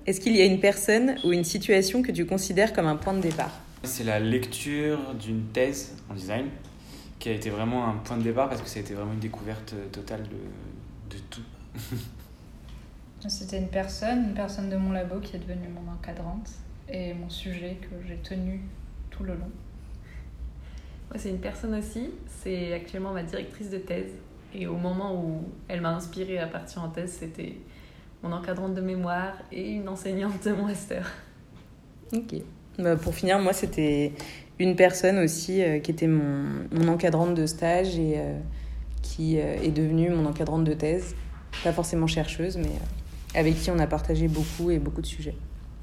est-ce qu'il y a une personne ou une situation que tu considères comme un point de départ ? C'est la lecture d'une thèse en design qui a été vraiment un point de départ parce que ça a été vraiment une découverte totale de tout. C'était une personne de mon labo qui est devenue mon encadrante et mon sujet que j'ai tenu tout le long. Moi, c'est une personne aussi, c'est actuellement ma directrice de thèse. Et au moment où elle m'a inspirée à partir en thèse, c'était mon encadrante de mémoire et une enseignante de mon master. Ok. Pour finir, moi, c'était une personne aussi qui était mon encadrante de stage et qui est devenue mon encadrante de thèse. Pas forcément chercheuse, mais avec qui on a partagé beaucoup de sujets.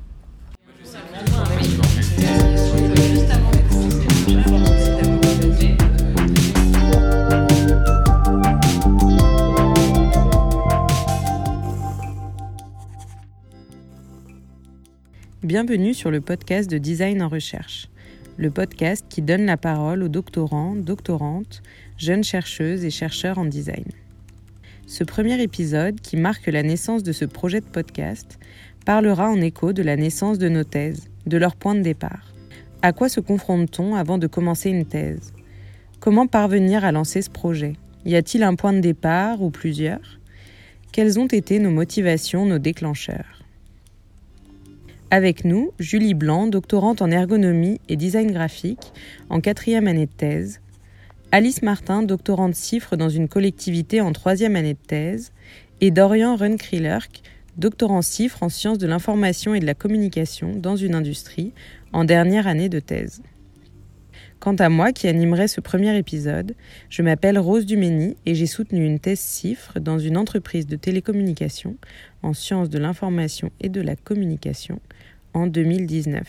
Bienvenue sur le podcast de Design en Recherche, le podcast qui donne la parole aux doctorants, doctorantes, jeunes chercheuses et chercheurs en design. Ce premier épisode, qui marque la naissance de ce projet de podcast, parlera en écho de la naissance de nos thèses, de leur point de départ. À quoi se confronte-t-on avant de commencer une thèse ? Comment parvenir à lancer ce projet ? Y a-t-il un point de départ ou plusieurs ? Quelles ont été nos motivations, nos déclencheurs ? Avec nous, Julie Blanc, doctorante en ergonomie et design graphique, en 4e année de thèse, Alice Martin, doctorante CIFRE dans une collectivité en 3e année de thèse, et Dorian Runkrielerk, doctorant CIFRE en sciences de l'information et de la communication dans une industrie, en dernière année de thèse. Quant à moi, qui animerai ce premier épisode, je m'appelle Rose Dumény et j'ai soutenu une thèse CIFRE dans une entreprise de télécommunications en sciences de l'information et de la communication en 2019.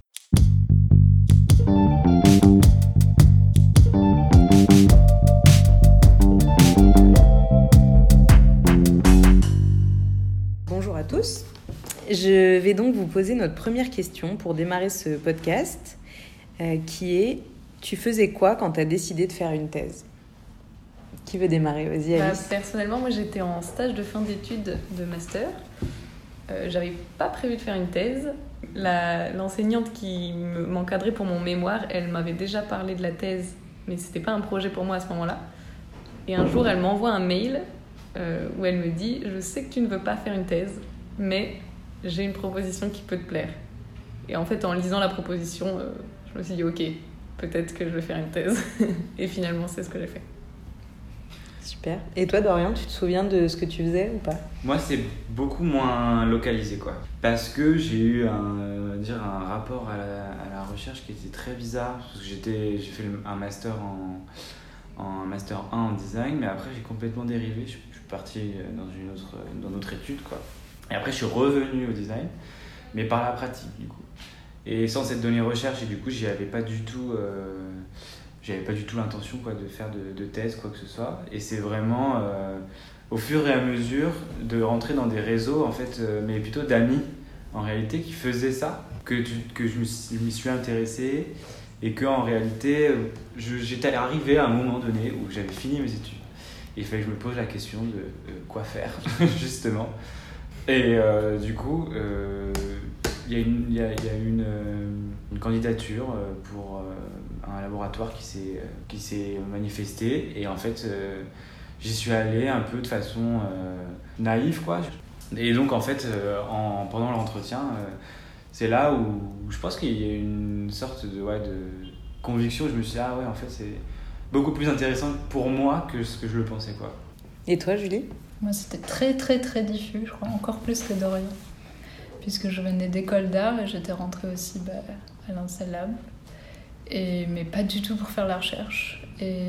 Bonjour à tous. Je vais donc vous poser notre première question pour démarrer ce podcast, qui est: tu faisais quoi quand tu as décidé de faire une thèse ? Qui veut démarrer ? Vas-y, Alice. Personnellement, moi j'étais en stage de fin d'études de master. J'avais pas prévu de faire une thèse. L'enseignante qui m'encadrait pour mon mémoire, elle m'avait déjà parlé de la thèse, mais c'était pas un projet pour moi à ce moment-là. Et un jour, elle m'envoie un mail où elle me dit « Je sais que tu ne veux pas faire une thèse, mais j'ai une proposition qui peut te plaire. » Et en fait, en lisant la proposition, je me suis dit « Ok, peut-être que je vais faire une thèse. » Et finalement, c'est ce que j'ai fait. Super. Et toi, Dorian, tu te souviens de ce que tu faisais ou pas ? Moi, c'est beaucoup moins localisé, quoi. Parce que j'ai eu un rapport à la recherche qui était très bizarre. Parce que j'ai fait un master en master 1 en design, mais après, j'ai complètement dérivé. Je suis parti dans une autre étude, quoi. Et après, je suis revenu au design, mais par la pratique, du coup. Et sans cette donnée recherche, et du coup, j'avais pas du tout l'intention, quoi, de faire de thèse, quoi que ce soit. Et c'est vraiment au fur et à mesure de rentrer dans des réseaux, en fait, mais plutôt d'amis, en réalité, qui faisaient ça, que je m'y suis intéressé, et qu'en réalité, j'étais arrivé à un moment donné où j'avais fini mes études. Et il fallait que je me pose la question de quoi faire, justement. Et du coup, il y a eu une candidature pour un laboratoire qui s'est manifesté. Et en fait, j'y suis allé un peu de façon naïve, quoi. Et donc, en fait, pendant l'entretien, c'est là où je pense qu'il y a une sorte de conviction. Je me suis dit, ah ouais, en fait, c'est beaucoup plus intéressant pour moi que ce que je le pensais, quoi. Et toi, Julie ? Moi, c'était très, très, très diffus, je crois, encore plus que Dorian. Puisque je venais d'école d'art et j'étais rentrée aussi à l'Insel Lab. Mais pas du tout pour faire la recherche.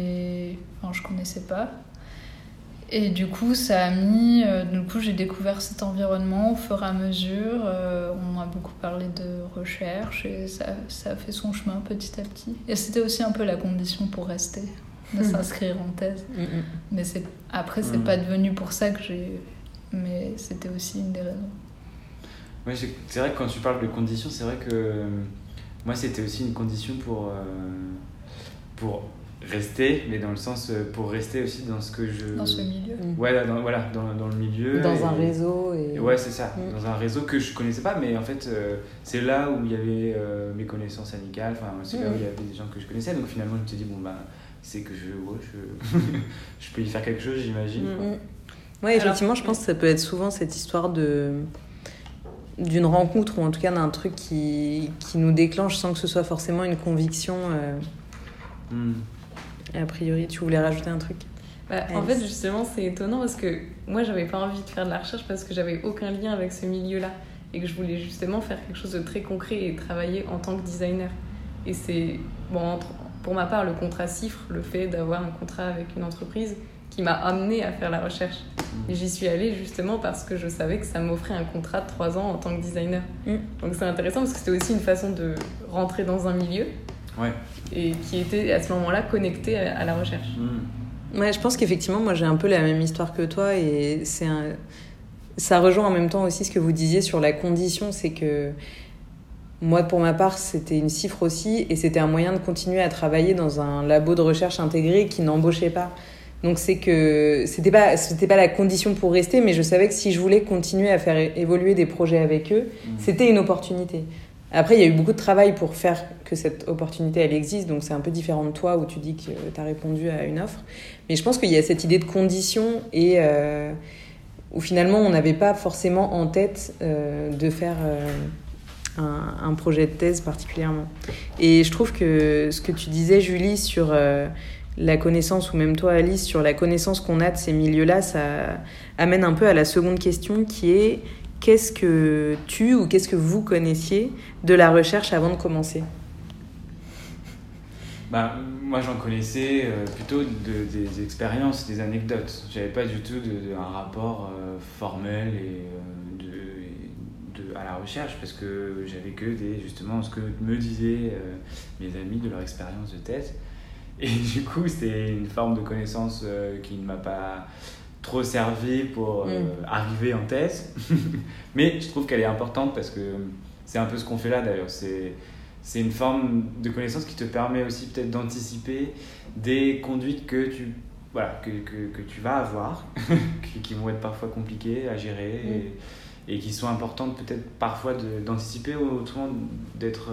Je connaissais pas. Et du coup, ça a mis... du coup, j'ai découvert cet environnement au fur et à mesure. On a beaucoup parlé de recherche et ça a fait son chemin petit à petit. Et c'était aussi un peu la condition pour rester, de s'inscrire en thèse. Mais après, c'est pas devenu pour ça que j'ai... Mais c'était aussi une des raisons. Ouais, c'est vrai que quand tu parles de conditions, c'est vrai que moi, c'était aussi une condition pour rester, mais dans le sens pour rester aussi dans ce que je... Dans ce milieu. Ouais, dans le milieu. Dans un réseau. Et... Ouais, c'est ça. Dans un réseau que je connaissais pas, mais en fait, c'est là où il y avait mes connaissances amicales, enfin, c'est là où il y avait des gens que je connaissais, donc finalement, je me suis dit, bon, bah, c'est que je peux y faire quelque chose, j'imagine. Ouais, effectivement, je pense que ça peut être souvent cette histoire d'une rencontre, ou en tout cas d'un truc qui nous déclenche sans que ce soit forcément une conviction. A priori, tu voulais rajouter un truc? En fait, justement, c'est étonnant parce que moi, j'avais pas envie de faire de la recherche parce que j'avais aucun lien avec ce milieu-là et que je voulais justement faire quelque chose de très concret et travailler en tant que designer. Et c'est, bon, pour ma part, le contrat CIFRE, le fait d'avoir un contrat avec une entreprise qui m'a amenée à faire la recherche. Et j'y suis allée justement parce que je savais que ça m'offrait un contrat de 3 ans en tant que designer. Donc c'est intéressant parce que c'était aussi une façon de rentrer dans un milieu et qui était à ce moment-là connecté à la recherche. Ouais, je pense qu'effectivement, moi j'ai un peu la même histoire que toi et ça rejoint en même temps aussi ce que vous disiez sur la condition, c'est que moi, pour ma part, c'était une CIFRE aussi et c'était un moyen de continuer à travailler dans un labo de recherche intégré qui n'embauchait pas. Donc c'est que c'était pas la condition pour rester, mais je savais que si je voulais continuer à faire évoluer des projets avec eux, c'était une opportunité. Après, il y a eu beaucoup de travail pour faire que cette opportunité, elle existe, donc c'est un peu différent de toi où tu dis que tu as répondu à une offre. Mais je pense qu'il y a cette idée de condition et où finalement on n'avait pas forcément en tête de faire un projet de thèse particulièrement. Et je trouve que ce que tu disais, Julie, sur la connaissance, ou même toi, Alice, sur la connaissance qu'on a de ces milieux-là, ça amène un peu à la seconde question qui est: qu'est-ce que tu ou qu'est-ce que vous connaissiez de la recherche avant de commencer ? Moi, j'en connaissais plutôt des expériences, des anecdotes. J'avais pas du tout un rapport formel à la recherche parce que j'avais que justement ce que me disaient mes amis de leur expérience de thèse. Et du coup, c'est une forme de connaissance qui ne m'a pas trop servi pour arriver en thèse. Mais je trouve qu'elle est importante parce que c'est un peu ce qu'on fait là d'ailleurs. C'est une forme de connaissance qui te permet aussi peut-être d'anticiper des conduites que tu vas avoir, qui vont être parfois compliquées à gérer et qui sont importantes peut-être parfois d'anticiper ou autrement d'être...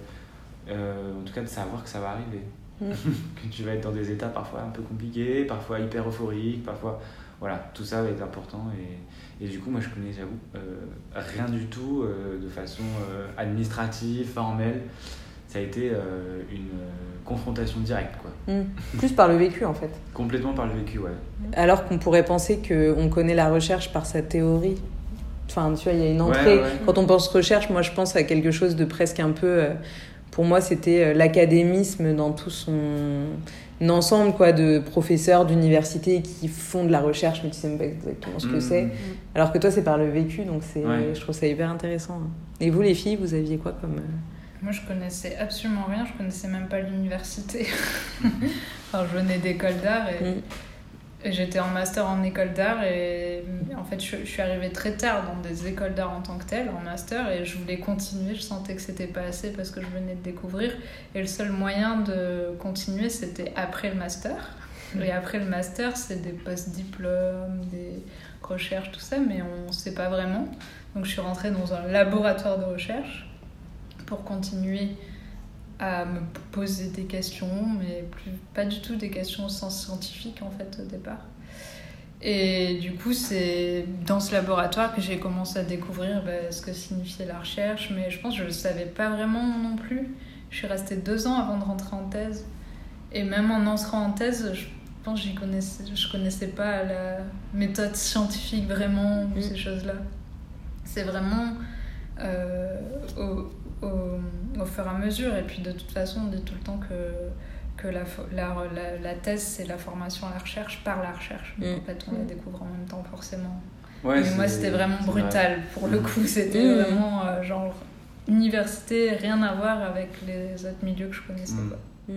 en tout cas de savoir que ça va arriver. Que tu vas être dans des états parfois un peu compliqués, parfois hyper euphoriques, parfois... Voilà, tout ça va être important et du coup, moi je connais, j'avoue, rien du tout de façon administrative, formelle. Ça a été une confrontation directe, quoi. Plus par le vécu, en fait. Complètement par le vécu, ouais. Alors qu'on pourrait penser qu'on connaît la recherche par sa théorie. Enfin, tu vois, il y a une entrée. Ouais. Quand on pense recherche, moi je pense à quelque chose de presque un peu... pour moi, c'était l'académisme dans tout son ensemble, quoi, de professeurs d'université qui font de la recherche, mais tu sais même pas exactement ce que c'est. Alors que toi, c'est par le vécu, donc je trouve ça hyper intéressant. Et vous, les filles, vous aviez quoi comme... Moi, je connaissais absolument rien. Je connaissais même pas l'université. Enfin, je venais d'école d'art et j'étais en master en école d'art et en fait je suis arrivée très tard dans des écoles d'art en tant que telles, en master, et je voulais continuer. Je sentais que c'était pas assez parce que je venais de découvrir et le seul moyen de continuer c'était après le master. Et après le master c'est des post-diplômes, des recherches, tout ça, mais on sait pas vraiment. Donc je suis rentrée dans un laboratoire de recherche pour continuer à me poser des questions, mais pas du tout des questions au sens scientifique en fait au départ. Et du coup, c'est dans ce laboratoire que j'ai commencé à découvrir ce que signifiait la recherche, mais je pense que je ne le savais pas vraiment non plus. Je suis restée 2 ans avant de rentrer en thèse. Et même en entrant en thèse, je pense que je connaissais pas la méthode scientifique vraiment, ou ces choses-là. C'est vraiment... au fur et à mesure, et puis de toute façon on dit tout le temps que la thèse c'est la formation à la recherche par la recherche, donc en fait on la découvre en même temps forcément. Mais moi c'était vraiment brutal pour le coup, c'était vraiment genre université, rien à voir avec les autres milieux que je connaissais pas.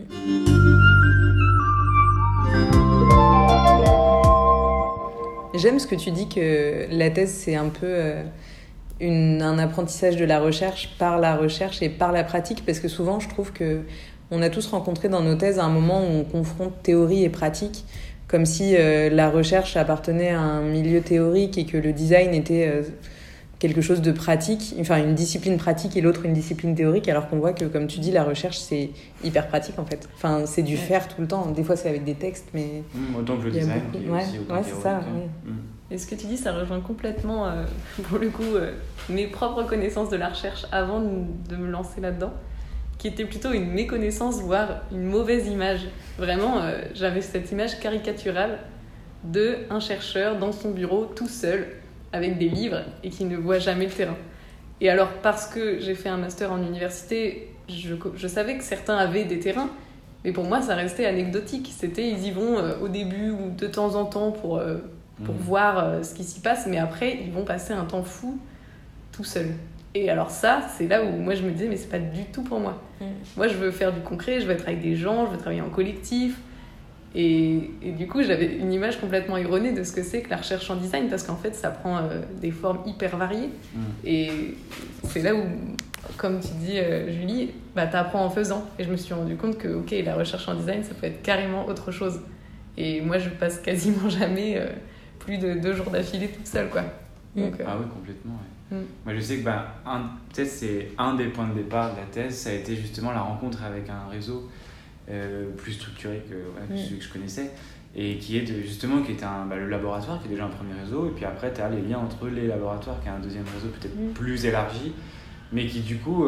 J'aime ce que tu dis, que la thèse c'est un peu un apprentissage de la recherche par la recherche et par la pratique, parce que souvent je trouve que on a tous rencontré dans nos thèses un moment où on confronte théorie et pratique, comme si la recherche appartenait à un milieu théorique et que le design était quelque chose de pratique, enfin une discipline pratique et l'autre une discipline théorique, alors qu'on voit que, comme tu dis, la recherche, c'est hyper pratique en fait. Enfin, c'est du faire tout le temps. Des fois, c'est avec des textes, mais... autant que le design, qui est aussi autant c'est ça. Et ce que tu dis, ça rejoint complètement, pour le coup, mes propres connaissances de la recherche avant de me lancer là-dedans, qui était plutôt une méconnaissance, voire une mauvaise image. Vraiment, j'avais cette image caricaturale d'un chercheur dans son bureau, tout seul, avec des livres, et qui ne voit jamais le terrain. Et alors, parce que j'ai fait un master en université, je savais que certains avaient des terrains, mais pour moi, ça restait anecdotique. C'était, ils y vont au début ou de temps en temps pour voir ce qui s'y passe, mais après, ils vont passer un temps fou tout seuls. Et alors ça, c'est là où moi je me disais, mais c'est pas du tout pour moi. Moi, je veux faire du concret, je veux être avec des gens, je veux travailler en collectif. Et du coup, j'avais une image complètement erronée de ce que c'est que la recherche en design, parce qu'en fait, ça prend des formes hyper variées. Et c'est là où, comme tu dis, Julie, t'apprends en faisant. Et je me suis rendu compte que, ok, la recherche en design, ça peut être carrément autre chose. Et moi, je passe quasiment jamais plus de 2 jours d'affilée toute seule, quoi. Donc, Ah oui, complètement, ouais. Moi, je sais que peut-être c'est un des points de départ de la thèse, ça a été justement la rencontre avec un réseau plus structuré que celui que je connaissais, et qui est justement qui était le laboratoire, qui est déjà un premier réseau, et puis après tu as les liens entre les laboratoires, qui est un deuxième réseau peut-être plus élargi, mais qui du coup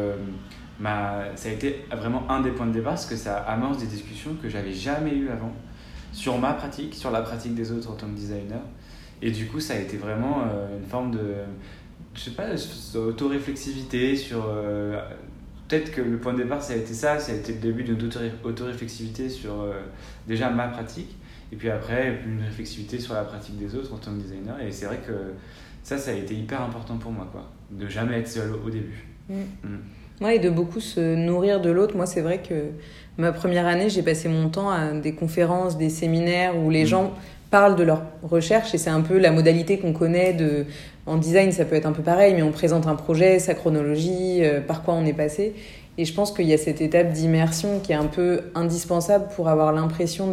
ça a été vraiment un des points de départ, parce que ça amorce des discussions que j'avais jamais eues avant sur ma pratique, sur la pratique des autres en tant que designer, et du coup ça a été vraiment une forme de, je sais pas, auto-réflexivité sur... Peut-être que le point de départ, ça a été le début d'une auto-réflexivité sur déjà ma pratique, et puis après une réflexivité sur la pratique des autres en tant que designer. Et c'est vrai que ça a été hyper important pour moi, quoi, de jamais être seul au début. Ouais, et de beaucoup se nourrir de l'autre. Moi, c'est vrai que ma première année, j'ai passé mon temps à des conférences, des séminaires où les gens parlent de leur recherche, et c'est un peu la modalité qu'on connaît en design. Ça peut être un peu pareil, mais on présente un projet, sa chronologie, par quoi on est passé, et je pense qu'il y a cette étape d'immersion qui est un peu indispensable pour avoir l'impression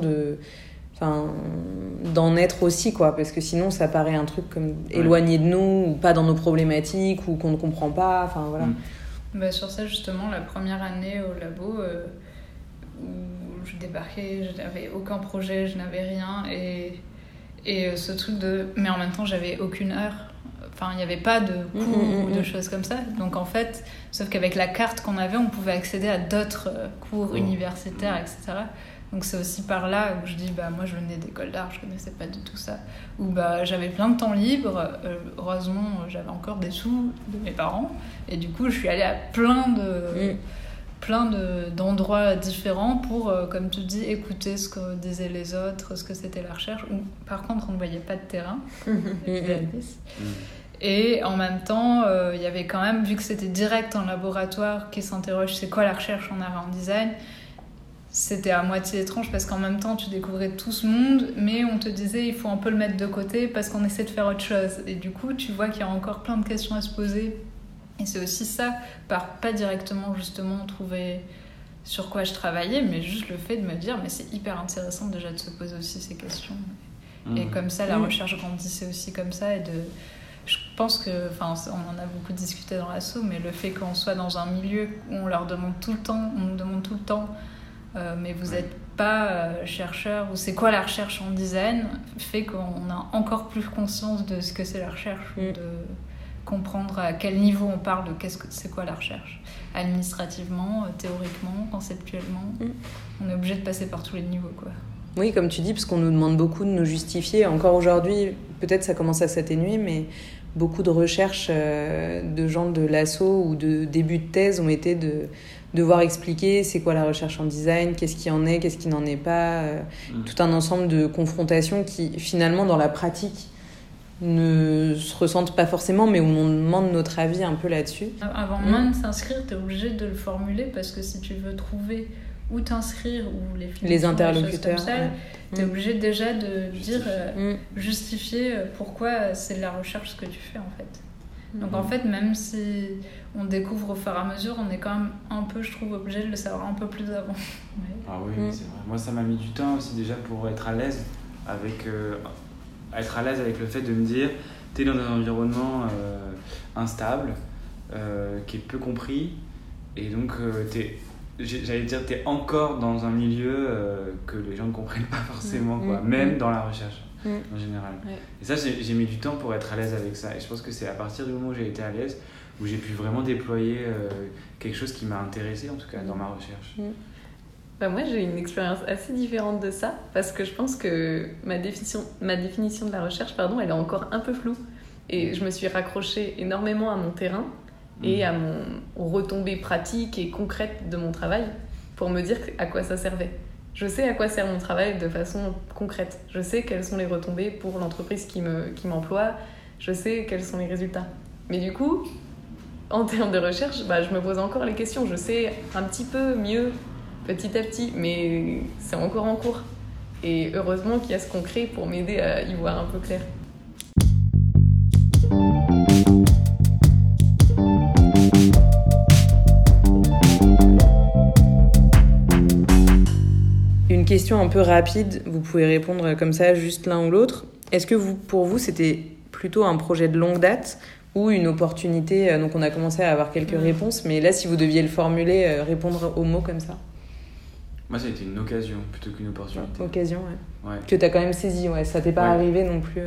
d'en être aussi, quoi, parce que sinon ça paraît un truc comme éloigné de nous, ou pas dans nos problématiques, ou qu'on ne comprend pas, enfin voilà. Sur ça, justement, la première année au labo, où je débarquais, je n'avais aucun projet, je n'avais rien, et ce truc de... Mais en même temps, j'avais aucune heure. Enfin, il n'y avait pas de cours ou de choses comme ça. Donc, en fait, sauf qu'avec la carte qu'on avait, on pouvait accéder à d'autres cours universitaires, etc. Donc, c'est aussi par là où je dis, moi, je venais d'école d'art, je ne connaissais pas du tout ça. Où j'avais plein de temps libre. Heureusement, j'avais encore des sous de mes parents. Et du coup, je suis allée à plein d'endroits différents pour, comme tu dis, écouter ce que disaient les autres, ce que c'était la recherche. Par contre, on ne voyait pas de terrain. Et en même temps, il y avait quand même, vu que c'était direct en laboratoire, qui s'interroge c'est quoi la recherche en art et en design, c'était à moitié étrange, parce qu'en même temps, tu découvrais tout ce monde, mais on te disait il faut un peu le mettre de côté parce qu'on essaie de faire autre chose. Et du coup, tu vois qu'il y a encore plein de questions à se poser. Et c'est aussi ça, pas directement justement trouver sur quoi je travaillais, mais juste le fait de me dire mais c'est hyper intéressant déjà de se poser aussi ces questions. Et comme ça, la recherche grandissait aussi comme ça. Je pense que, on en a beaucoup discuté dans l'asso, mais le fait qu'on soit dans un milieu où on nous demande tout le temps, mais vous n'êtes pas chercheur, ou c'est quoi la recherche en design, fait qu'on a encore plus conscience de ce que c'est la recherche, de comprendre à quel niveau on parle de c'est quoi la recherche, administrativement, théoriquement, conceptuellement. On est obligé de passer par tous les niveaux, quoi. Oui, comme tu dis, parce qu'on nous demande beaucoup de nous justifier. Encore aujourd'hui, peut-être ça commence à s'atténuer, mais beaucoup de recherches de gens de l'asso ou de début de thèse ont été de devoir expliquer c'est quoi la recherche en design, qu'est-ce qui en est, qu'est-ce qui n'en est pas, tout un ensemble de confrontations qui, finalement, dans la pratique, ne se ressentent pas forcément, mais où on demande notre avis un peu là-dessus. Avant même de s'inscrire, tu es obligé de le formuler, parce que si tu veux trouver où t'inscrire, ou les interlocuteurs, tu es obligé déjà de dire, justifier pourquoi c'est de la recherche ce que tu fais, en fait. Donc en fait, même si on découvre au fur et à mesure, on est quand même un peu, je trouve, obligé de le savoir un peu plus avant. Ouais. Ah oui, c'est vrai. Moi, ça m'a mis du temps aussi déjà pour être à l'aise avec le fait de me dire, t'es dans un environnement instable, qui est peu compris, et donc t'es encore dans un milieu que les gens ne comprennent pas forcément, quoi, même dans la recherche en général. Ouais. Et ça, j'ai mis du temps pour être à l'aise avec ça, et je pense que c'est à partir du moment où j'ai été à l'aise où j'ai pu vraiment déployer quelque chose qui m'a intéressé, en tout cas dans ma recherche. Bah moi, j'ai une expérience assez différente de ça, parce que je pense que ma définition de la recherche, elle est encore un peu floue. Et je me suis raccrochée énormément à mon terrain et aux retombées pratiques et concrètes de mon travail pour me dire à quoi ça servait. Je sais à quoi sert mon travail de façon concrète. Je sais quelles sont les retombées pour l'entreprise qui m'emploie. Je sais quels sont les résultats. Mais du coup, en termes de recherche, je me pose encore les questions. Je sais un petit peu mieux petit à petit, mais c'est encore en cours. Et heureusement qu'il y a ce concret pour m'aider à y voir un peu clair. Une question un peu rapide, vous pouvez répondre comme ça, juste l'un ou l'autre. Est-ce que pour vous, c'était plutôt un projet de longue date ou une opportunité? Donc on a commencé à avoir quelques réponses, mais là, si vous deviez le formuler, répondre aux mots comme ça. Moi, ça a été une occasion plutôt qu'une opportunité. Occasion, ouais. Que t'as quand même saisi, ouais. Ça t'est pas arrivé non plus.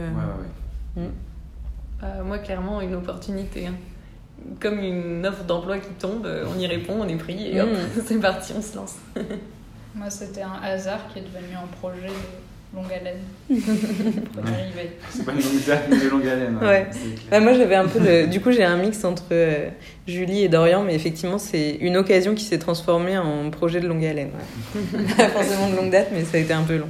Moi, clairement, une opportunité. Comme une offre d'emploi qui tombe, on y répond, on est pris et hop, c'est parti, on se lance. Moi, c'était un hasard qui est devenu un projet de longue haleine. Pour y arriver. C'est pas une longue date, mais de longue haleine. Ouais. Moi, j'avais un peu du coup, j'ai un mix entre Julie et Dorian, mais effectivement, c'est une occasion qui s'est transformée en projet de longue haleine. Ouais. Pas forcément de longue date, mais ça a été un peu long.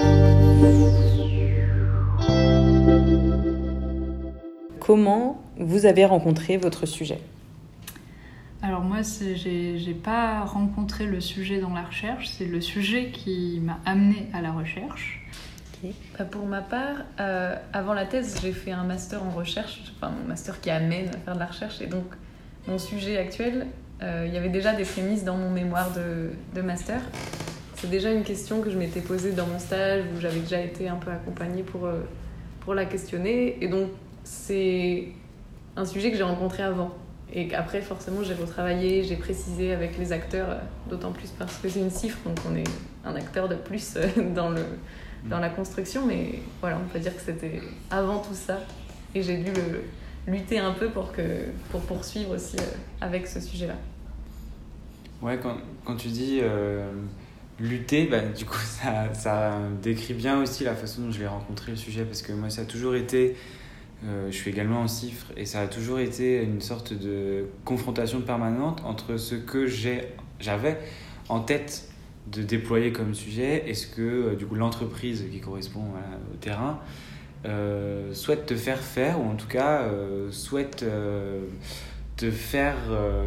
Comment vous avez rencontré votre sujet ? Alors moi, j'ai pas rencontré le sujet dans la recherche, c'est le sujet qui m'a amenée à la recherche. Okay. Pour ma part, avant la thèse, j'ai fait un master en recherche, mon master qui amène à faire de la recherche, et donc mon sujet actuel, il y avait déjà des prémices dans mon mémoire de master. C'est déjà une question que je m'étais posée dans mon stage, où j'avais déjà été un peu accompagnée pour la questionner, et donc c'est un sujet que j'ai rencontré avant. Et après, forcément, j'ai retravaillé, j'ai précisé avec les acteurs, d'autant plus parce que c'est une cifre, donc on est un acteur de plus dans la construction. Mais voilà, on peut dire que c'était avant tout ça. Et j'ai dû lutter un peu pour poursuivre aussi avec ce sujet-là. Ouais, quand tu dis lutter, du coup, ça décrit bien aussi la façon dont je l'ai rencontré, le sujet, parce que moi, ça a toujours été... je suis également en cifre et ça a toujours été une sorte de confrontation permanente entre ce que j'avais en tête de déployer comme sujet et ce que du coup, l'entreprise qui correspond au terrain souhaite te faire faire, ou en tout cas souhaite te faire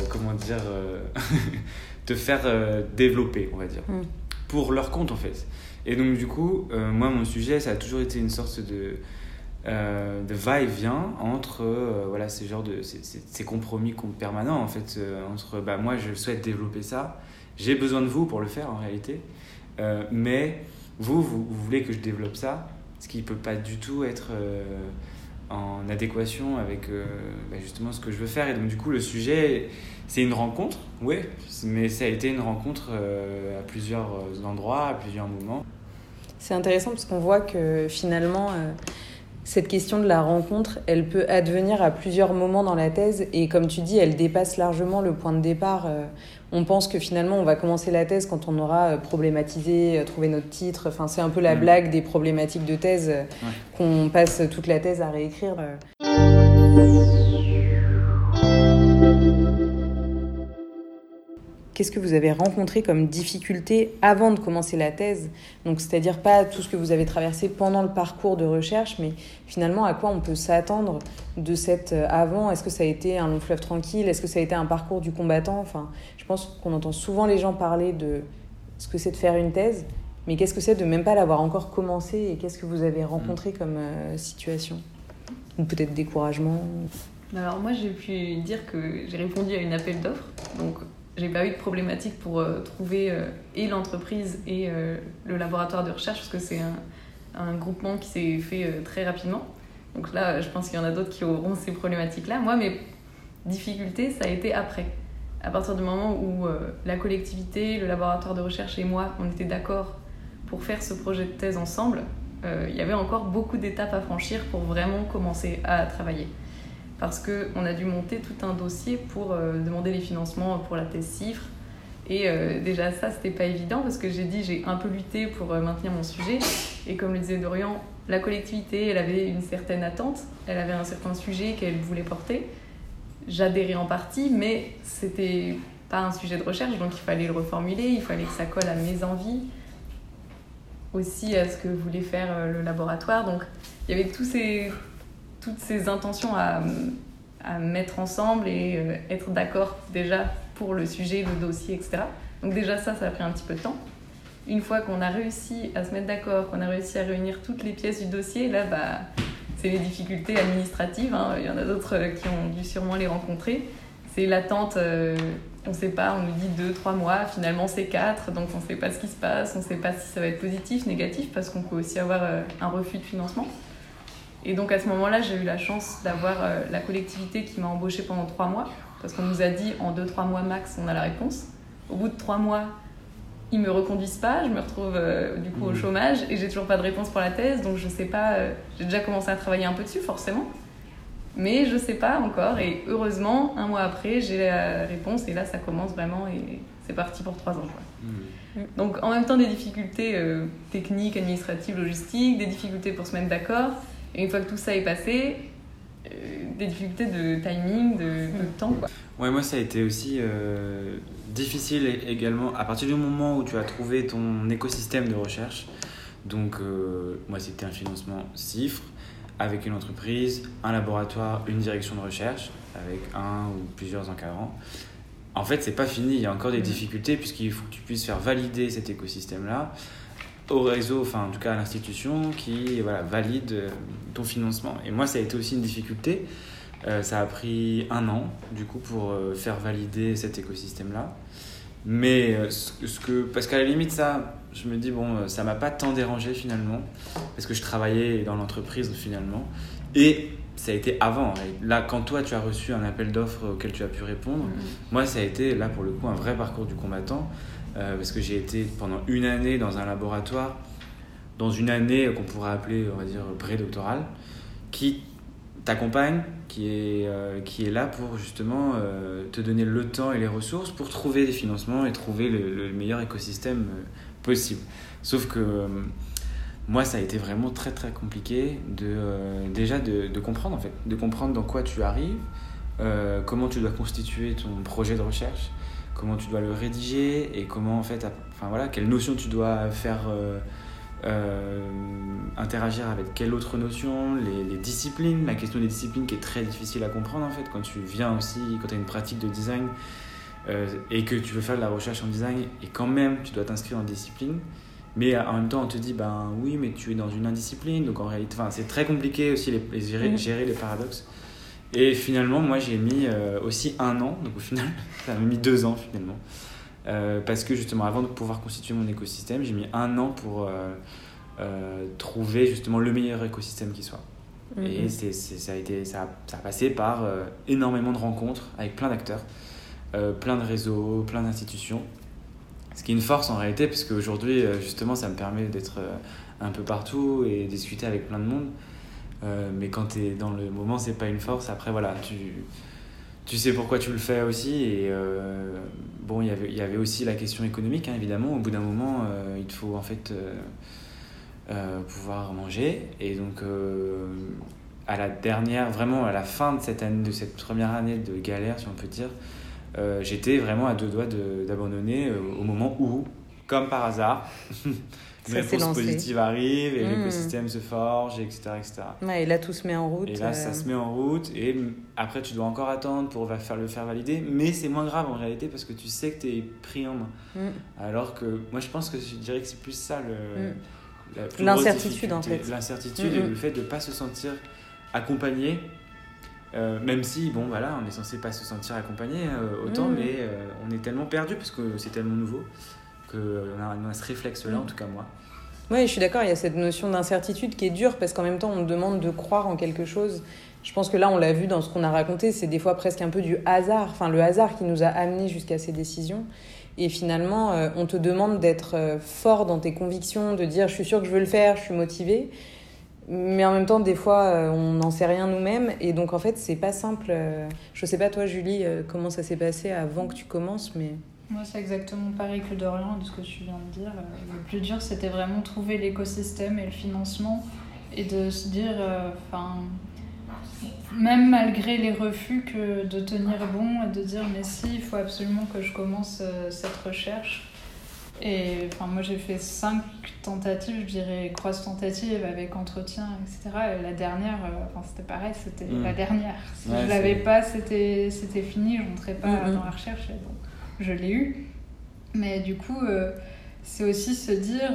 te faire développer, on va dire, pour leur compte en fait. Et donc du coup, moi mon sujet, ça a toujours été une sorte de va-et-vient entre ces compromis permanents en fait, entre moi je souhaite développer ça, j'ai besoin de vous pour le faire en réalité, mais vous voulez que je développe ça, ce qui peut pas du tout être en adéquation avec justement ce que je veux faire. Et donc du coup le sujet, c'est une rencontre, oui, mais ça a été une rencontre à plusieurs endroits, à plusieurs moments. C'est intéressant parce qu'on voit que finalement cette question de la rencontre, elle peut advenir à plusieurs moments dans la thèse, et comme tu dis, elle dépasse largement le point de départ. On pense que finalement, on va commencer la thèse quand on aura problématisé, trouvé notre titre. Enfin, c'est un peu la blague des problématiques de thèse, qu'on passe toute la thèse à réécrire. Qu'est-ce que vous avez rencontré comme difficulté avant de commencer la thèse ? Donc, c'est-à-dire pas tout ce que vous avez traversé pendant le parcours de recherche, mais finalement à quoi on peut s'attendre de cet avant ? Est-ce que ça a été un long fleuve tranquille ? Est-ce que ça a été un parcours du combattant ? Enfin, je pense qu'on entend souvent les gens parler de ce que c'est de faire une thèse, mais qu'est-ce que c'est de même pas l'avoir encore commencé, et qu'est-ce que vous avez rencontré comme situation ? Ou peut-être découragement ? Alors moi j'ai pu dire que j'ai répondu à une appel d'offres, donc j'ai pas eu de problématique pour trouver et l'entreprise et le laboratoire de recherche, parce que c'est un groupement qui s'est fait très rapidement. Donc là je pense qu'il y en a d'autres qui auront ces problématiques-là. Moi mes difficultés ça a été après. À partir du moment où la collectivité, le laboratoire de recherche et moi on était d'accord pour faire ce projet de thèse ensemble, il y avait encore beaucoup d'étapes à franchir pour vraiment commencer à travailler. Parce qu'on a dû monter tout un dossier pour demander les financements pour la thèse CIFRE. Et déjà ça, c'était pas évident parce que j'ai un peu lutté pour maintenir mon sujet. Et comme le disait Dorian, la collectivité, elle avait une certaine attente, elle avait un certain sujet qu'elle voulait porter. J'adhérais en partie, mais c'était pas un sujet de recherche, donc il fallait le reformuler, il fallait que ça colle à mes envies, aussi à ce que voulait faire le laboratoire. Donc il y avait toutes ces intentions à mettre ensemble et être d'accord déjà pour le sujet, le dossier, etc. Donc déjà ça a pris un petit peu de temps. Une fois qu'on a réussi à se mettre d'accord, qu'on a réussi à réunir toutes les pièces du dossier, là c'est les difficultés administratives, hein. Il y en a d'autres qui ont dû sûrement les rencontrer. C'est l'attente, on ne sait pas, on nous dit 2-3 mois, finalement c'est 4, donc on ne sait pas ce qui se passe, on ne sait pas si ça va être positif, négatif, parce qu'on peut aussi avoir un refus de financement. Et donc à ce moment-là, j'ai eu la chance d'avoir la collectivité qui m'a embauchée pendant 3 mois, parce qu'on nous a dit en 2-3 mois max, on a la réponse. Au bout de 3 mois, ils ne me reconduisent pas, je me retrouve du coup au chômage et j'ai toujours pas de réponse pour la thèse, donc je sais pas, j'ai déjà commencé à travailler un peu dessus forcément, mais je sais pas encore. Et heureusement, 1 mois après, j'ai la réponse et là ça commence vraiment et c'est parti pour 3 ans, quoi. Donc en même temps des difficultés techniques, administratives, logistiques, des difficultés pour se mettre d'accord. Et une fois que tout ça est passé, des difficultés de timing, de temps, quoi. Ouais, moi ça a été aussi difficile également à partir du moment où tu as trouvé ton écosystème de recherche. Donc moi c'était un financement CIFRE avec une entreprise, un laboratoire, une direction de recherche avec un ou plusieurs encadrants. En fait c'est pas fini, il y a encore des difficultés puisqu'il faut que tu puisses faire valider cet écosystème-là au réseau, enfin en tout cas à l'institution qui valide ton financement. Et moi ça a été aussi une difficulté, ça a pris 1 an du coup pour faire valider cet écosystème-là. Mais parce qu'à la limite ça, je me dis bon ça m'a pas tant dérangé finalement parce que je travaillais dans l'entreprise finalement et ça a été avant. Là quand toi tu as reçu un appel d'offres auquel tu as pu répondre, moi ça a été là pour le coup un vrai parcours du combattant. Parce que j'ai été pendant 1 année dans un laboratoire, dans une année qu'on pourrait appeler, on va dire, pré-doctorale, qui t'accompagne, qui est là pour justement te donner le temps et les ressources pour trouver des financements et trouver le meilleur écosystème possible. Sauf que moi, ça a été vraiment très très compliqué déjà de comprendre en fait, de comprendre dans quoi tu arrives, comment tu dois constituer ton projet de recherche, comment tu dois le rédiger et comment en fait, quelles notions tu dois faire interagir avec quelle autre notion, les disciplines, la question des disciplines qui est très difficile à comprendre en fait quand tu viens aussi, quand tu as une pratique de design et que tu veux faire de la recherche en design et quand même tu dois t'inscrire en discipline, mais en même temps on te dit oui mais tu es dans une indiscipline, donc en réalité c'est très compliqué aussi gérer les paradoxes. Et finalement, moi, j'ai mis aussi 1 an, donc au final, ça m'a mis 2 ans finalement. Parce que justement, avant de pouvoir constituer mon écosystème, j'ai mis 1 an pour trouver justement le meilleur écosystème qui soit. Et ça a passé par énormément de rencontres avec plein d'acteurs, plein de réseaux, plein d'institutions. Ce qui est une force en réalité, parce qu'aujourd'hui, justement, ça me permet d'être un peu partout et discuter avec plein de monde. Mais quand tu es dans le moment, c'est pas une force. Après, voilà, tu sais pourquoi tu le fais aussi. Et il y avait aussi la question économique, hein, évidemment. Au bout d'un moment, il te faut en fait pouvoir manger. Et donc, à la fin de cette année, de cette première année de galère, si on peut dire, j'étais vraiment à 2 doigts d'abandonner au moment où, comme par hasard, une réponse positive arrive et l'écosystème se forge, etc. Ouais, et là, tout se met en route. Et là, ça se met en route. Et après, tu dois encore attendre pour le faire valider. Mais c'est moins grave en réalité parce que tu sais que tu es pris en main. Alors que moi, je pense que je dirais que c'est plus ça la plus l'incertitude, en fait. L'incertitude et le fait de ne pas se sentir accompagné Même si, bon, voilà, on est censé pas se sentir accompagné autant, mais on est tellement perdu parce que c'est tellement nouveau qu'on a ce réflexe-là, en tout cas moi. Oui, je suis d'accord, il y a cette notion d'incertitude qui est dure parce qu'en même temps, on demande de croire en quelque chose. Je pense que là, on l'a vu dans ce qu'on a raconté, c'est des fois presque un peu du hasard, enfin le hasard qui nous a amenés jusqu'à ces décisions. Et finalement, on te demande d'être fort dans tes convictions, de dire « je suis sûre que je veux le faire, je suis motivée ». Mais en même temps, des fois, on n'en sait rien nous-mêmes. Et donc, en fait, c'est pas simple. Je sais pas, toi, Julie, comment ça s'est passé avant que tu commences, mais... Moi, c'est exactement pareil que Dorian, de ce que tu viens de dire. Le plus dur, c'était vraiment trouver l'écosystème et le financement. Et de se dire, même malgré les refus, que de tenir bon et de dire, mais si, il faut absolument que je commence cette recherche. Et moi, j'ai fait 5 tentatives, je dirais, cross tentatives avec entretien, etc. Et la dernière, c'était pareil, c'était la dernière. Si je l'avais pas, c'était fini, je rentrais pas dans la recherche. Et donc, je l'ai eu. Mais du coup, c'est aussi se dire,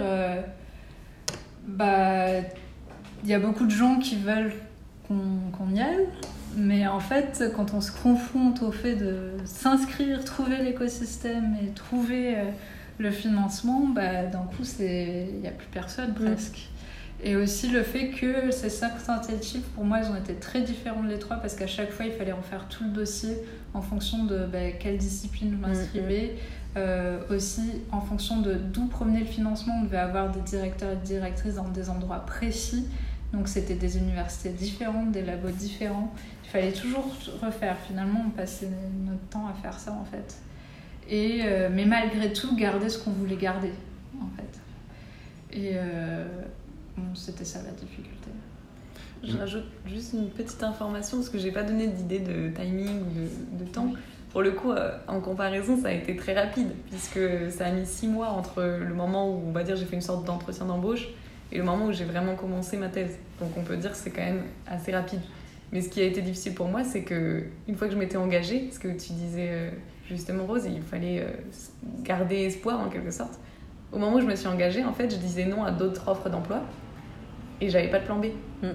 il y a beaucoup de gens qui veulent qu'on y aille. Mais en fait, quand on se confronte au fait de s'inscrire, trouver l'écosystème et trouver... le financement, d'un coup, il n'y a plus personne presque. Et aussi le fait que ces 5 tentatives, pour moi, elles ont été très différentes les 3 parce qu'à chaque fois, il fallait en faire tout le dossier en fonction de quelle discipline je m'inscrivais. Aussi, en fonction de d'où provenait le financement, on devait avoir des directeurs et des directrices dans des endroits précis. Donc, c'était des universités différentes, des labos différents. Il fallait toujours refaire. Finalement, on passait notre temps à faire ça, en fait. Mais malgré tout, garder ce qu'on voulait garder, en fait. Et c'était ça la difficulté. Je rajoute juste une petite information, parce que je n'ai pas donné d'idée de timing ou de temps. Pour le coup, en comparaison, ça a été très rapide, puisque ça a mis 6 mois entre le moment où, on va dire, j'ai fait une sorte d'entretien d'embauche et le moment où j'ai vraiment commencé ma thèse. Donc on peut dire que c'est quand même assez rapide. Mais ce qui a été difficile pour moi, c'est qu'une fois que je m'étais engagée, ce que tu disais justement Rose, il fallait garder espoir en quelque sorte. Au moment où je me suis engagée, en fait, je disais non à d'autres offres d'emploi et j'avais pas de plan B.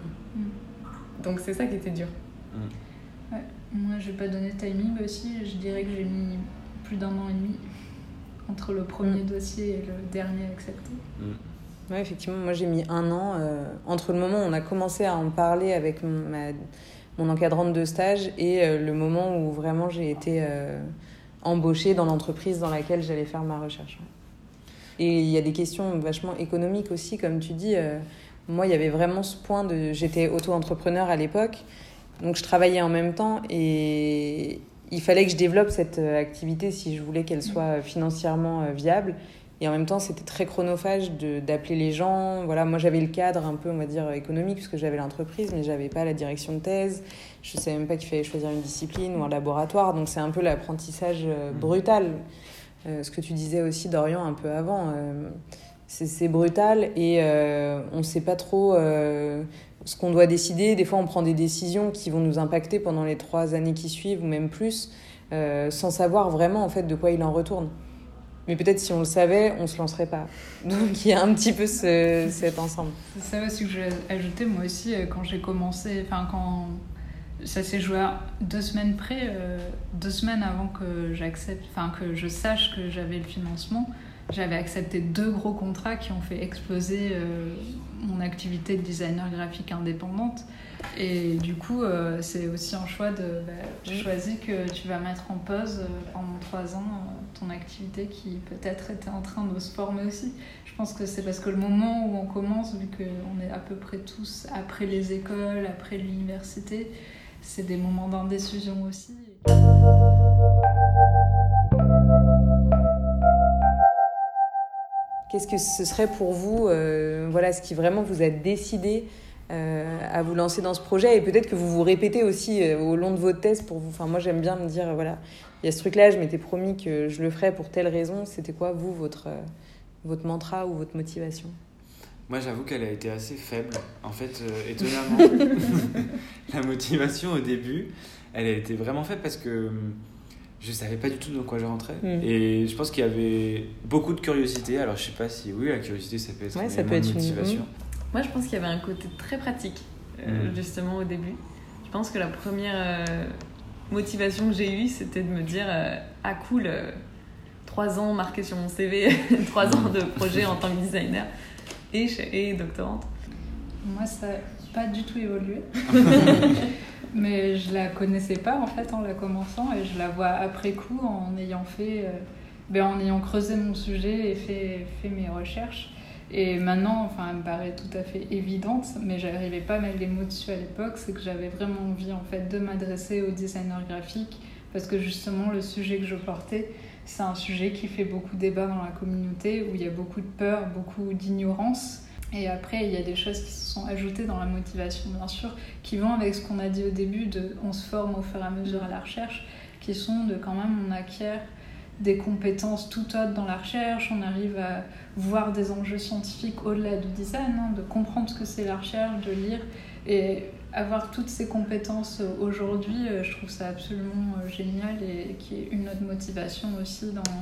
Donc c'est ça qui était dur. Ouais. Moi, j'ai pas donné de timing aussi. Je dirais que j'ai mis plus d'1 an et demi entre le premier dossier et le dernier accepté. Oui, effectivement, moi j'ai mis 1 an entre le moment où on a commencé à en parler avec mon encadrante de stage et le moment où vraiment j'ai été embauchée dans l'entreprise dans laquelle j'allais faire ma recherche. Et il y a des questions vachement économiques aussi, comme tu dis. Moi, il y avait vraiment ce point de... J'étais auto-entrepreneur à l'époque, donc je travaillais en même temps et il fallait que je développe cette activité si je voulais qu'elle soit financièrement viable. Et en même temps, c'était très chronophage d'appeler les gens. Voilà, moi, j'avais le cadre un peu, on va dire, économique, puisque j'avais l'entreprise, mais je n'avais pas la direction de thèse. Je ne savais même pas qu'il fallait choisir une discipline ou un laboratoire. Donc, c'est un peu l'apprentissage brutal. Ce que tu disais aussi, Dorian, un peu avant. C'est brutal et on ne sait pas trop ce qu'on doit décider. Des fois, on prend des décisions qui vont nous impacter pendant les 3 années qui suivent, ou même plus, sans savoir vraiment, en fait, de quoi il en retourne. Mais peut-être si on le savait, on ne se lancerait pas. Donc il y a un petit peu cet ensemble. C'est ça aussi que je vais ajouter. Moi aussi, quand j'ai commencé, quand ça s'est joué à 2 semaines près, 2 semaines avant que que je sache que j'avais le financement, j'avais accepté 2 gros contrats qui ont fait exploser mon activité de designer graphique indépendante. Et du coup, c'est aussi un choix tu choisis que tu vas mettre en pause pendant 3 ans ton activité qui peut-être était en train de se former aussi. Je pense que c'est parce que le moment où on commence, vu qu'on est à peu près tous après les écoles, après l'université, c'est des moments d'indécision aussi. Qu'est-ce que ce serait pour vous, ce qui vraiment vous a décidé à vous lancer dans ce projet, et peut-être que vous vous répétez aussi au long de votre thèse pour vous. Moi j'aime bien me dire il y a ce truc-là, je m'étais promis que je le ferais pour telle raison. C'était quoi vous votre mantra ou votre motivation? Moi j'avoue qu'elle a été assez faible. En fait, étonnamment, la motivation au début, elle a été vraiment faible parce que je savais pas du tout dans quoi je rentrais. Et je pense qu'il y avait beaucoup de curiosité. Alors je sais pas si la curiosité ça peut être une motivation. Moi, je pense qu'il y avait un côté très pratique, justement, au début. Je pense que la première motivation que j'ai eue, c'était de me dire ah cool, 3 ans marqués sur mon CV, 3 ans de projet en tant que designer et doctorante. Moi, ça n'a pas du tout évolué. Mais je la connaissais pas en fait en la commençant et je la vois après coup en ayant en ayant creusé mon sujet et fait mes recherches. Et maintenant, elle me paraît tout à fait évidente, mais j'arrivais pas à mettre les mots dessus à l'époque. C'est que j'avais vraiment envie en fait de m'adresser aux designers graphiques parce que justement le sujet que je portais, c'est un sujet qui fait beaucoup débat dans la communauté où il y a beaucoup de peur, beaucoup d'ignorance. Et après, il y a des choses qui se sont ajoutées dans la motivation, bien sûr, qui vont avec ce qu'on a dit au début, on se forme au fur et à mesure à la recherche, qui sont de quand même, on acquiert des compétences tout autres dans la recherche, on arrive à voir des enjeux scientifiques au-delà du design, de comprendre ce que c'est la recherche, de lire, et avoir toutes ces compétences aujourd'hui, je trouve ça absolument génial et qui est une autre motivation aussi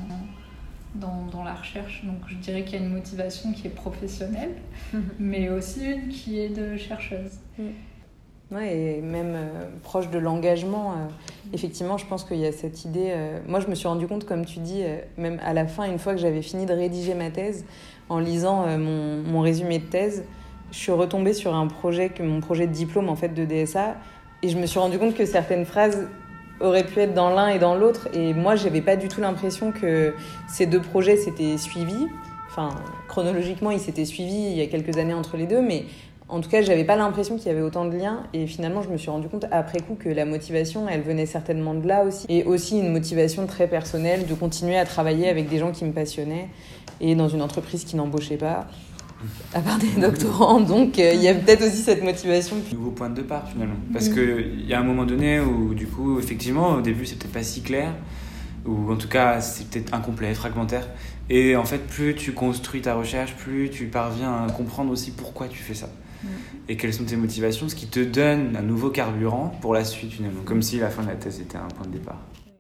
dans la recherche. Donc je dirais qu'il y a une motivation qui est professionnelle, mais aussi une qui est de chercheuse. Ouais, et même proche de l'engagement, effectivement, je pense qu'il y a cette idée... moi, je me suis rendu compte, comme tu dis, même à la fin, une fois que j'avais fini de rédiger ma thèse, en lisant mon résumé de thèse, je suis retombée sur mon projet de diplôme en fait, de DSA, et je me suis rendu compte que certaines phrases auraient pu être dans l'un et dans l'autre, et moi, j'avais pas du tout l'impression que ces 2 projets s'étaient suivis. Enfin, chronologiquement, ils s'étaient suivis il y a quelques années entre les deux, mais... En tout cas, j'avais pas l'impression qu'il y avait autant de liens et finalement, je me suis rendu compte après coup que la motivation, elle venait certainement de là aussi. Et aussi une motivation très personnelle de continuer à travailler avec des gens qui me passionnaient et dans une entreprise qui n'embauchait pas, à part des doctorants. Donc, il y a peut-être aussi cette motivation. Nouveau point de départ finalement. Parce qu'il y a un moment donné où du coup, effectivement, au début, c'est peut-être pas si clair ou en tout cas, c'est peut-être incomplet, fragmentaire. Et en fait, plus tu construis ta recherche, plus tu parviens à comprendre aussi pourquoi tu fais ça. Et quelles sont tes motivations, ce qui te donne un nouveau carburant pour la suite finalement, comme si la fin de la thèse était un point de départ.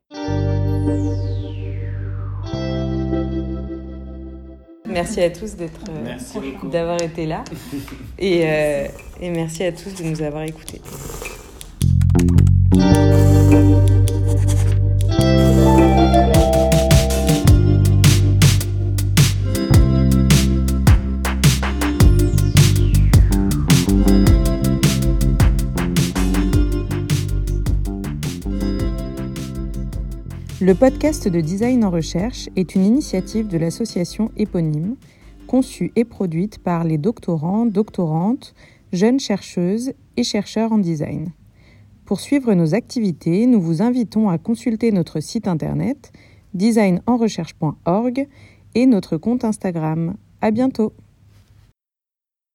Merci à tous d'avoir été là et merci à tous de nous avoir écoutés. Le podcast de Design en Recherche est une initiative de l'association éponyme, conçue et produite par les doctorants, doctorantes, jeunes chercheuses et chercheurs en design. Pour suivre nos activités, nous vous invitons à consulter notre site internet designenrecherche.org et notre compte Instagram. À bientôt!